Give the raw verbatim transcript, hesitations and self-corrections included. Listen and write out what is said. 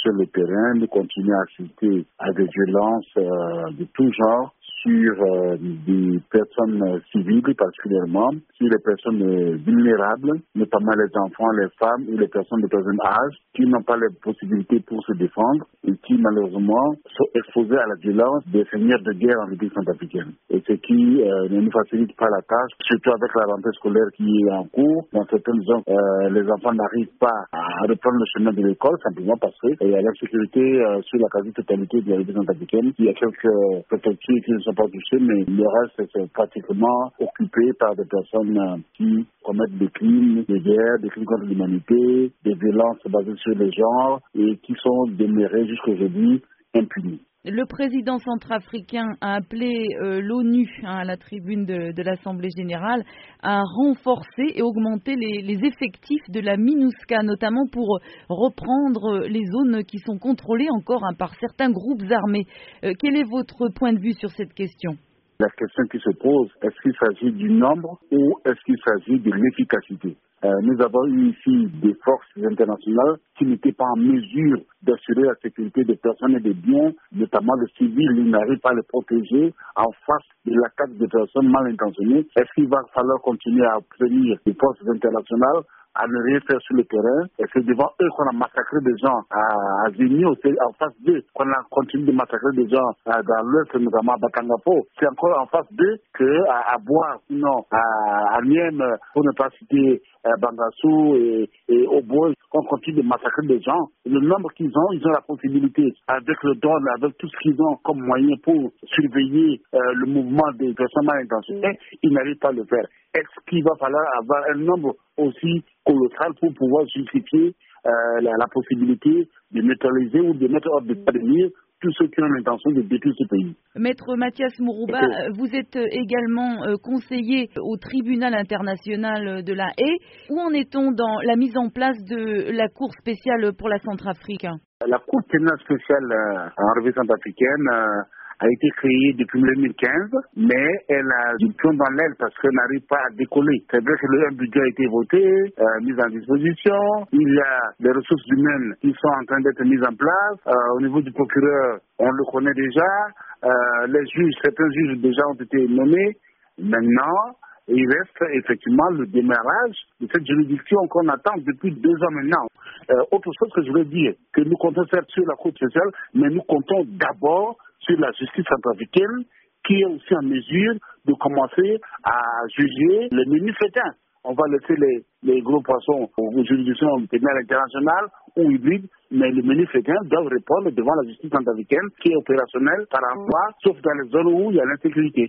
sur le terrain, nous continuons à assister à des violences euh, de tout genre sur euh, des personnes euh, civiles particulièrement, sur les personnes euh, vulnérables, notamment les enfants, les femmes ou les personnes de presque âge qui n'ont pas les possibilités pour se défendre et qui malheureusement sont exposés à la violence des seigneurs de guerre en République centrafricaine. Et ce qui euh, ne nous facilite pas la tâche, surtout avec la rentrée scolaire qui est en cours. Dans certaines zones, euh, les enfants n'arrivent pas à reprendre le chemin de l'école simplement parce qu'il y a l'insécurité euh, sur la quasi-totalité de la République centrafricaine. Il y a quelques préfectures qui ne sont pas touchées, mais le reste c'est pratiquement occupé par des personnes euh, qui commettent des crimes de guerre, des crimes contre l'humanité, des violences basées sur le genre et qui sont demeurées jusqu'aujourd'hui impunis. Le président centrafricain a appelé euh, l'ONU hein, à la tribune de, de l'Assemblée générale à renforcer et augmenter les, les effectifs de la MINUSCA, notamment pour reprendre les zones qui sont contrôlées encore hein, par certains groupes armés. Euh, quel est votre point de vue sur cette question ? La question qui se pose, est-ce qu'il s'agit du nombre ou est-ce qu'il s'agit de l'efficacité ? Euh, nous avons eu ici des forces internationales qui n'étaient pas en mesure d'assurer la sécurité des personnes et des biens, notamment les civils. Ils n'arrivent pas à les protéger en face de l'attaque des personnes mal intentionnées. Est-ce qu'il va falloir continuer à obtenir des forces internationales à ne rien faire sur le terrain? Et c'est devant eux qu'on a massacré des gens à Zéni, en face d'eux qu'on a continué de massacrer des gens dans l'Ouest, notamment à Bakangafo. C'est encore en face d'eux qu'à à boire, sinon à, à Niem, pour ne pas citer euh, Bangassou et, et Obo, qu'on continue de massacrer des gens. Et le nombre qu'ils ont, ils ont la possibilité, avec le drone, avec tout ce qu'ils ont comme moyen pour surveiller euh, le mouvement des personnes mal intentionnées, ils n'arrivent pas à le faire. Est-ce qu'il va falloir avoir un nombre aussi colossal pour pouvoir justifier euh, la, la possibilité de neutraliser ou de mettre hors d'état de nuire tous ceux qui ont l'intention de détruire ce pays? Maître Mathias Mourouba, vous êtes également conseiller au tribunal international de la Haye. Où en est-on dans la mise en place de la Cour spéciale pour la Centrafrique? La Cour pénale spéciale euh, en République centrafricaine euh, a été créée depuis deux mille quinze, mais elle a du plomb dans l'aile parce qu'elle n'arrive pas à décoller. C'est vrai que le budget a été voté, euh, mis en disposition, il y a des ressources humaines qui sont en train d'être mises en place. Euh, au niveau du procureur, on le connaît déjà. Euh, les juges, certains juges déjà ont été nommés. Maintenant, il reste effectivement le démarrage de cette juridiction qu'on attend depuis deux ans maintenant. Euh, autre chose que je veux dire, que nous comptons faire sur la Cour spéciale, mais nous comptons d'abord sur la justice centrafricaine qui est aussi en mesure de commencer à juger les menus fétins. On va laisser les, les gros poissons aux juridictions pénales internationales ou hybrides, mais les menus fétins doivent répondre devant la justice centrafricaine qui est opérationnelle par emploi, sauf dans les zones où il y a l'insécurité.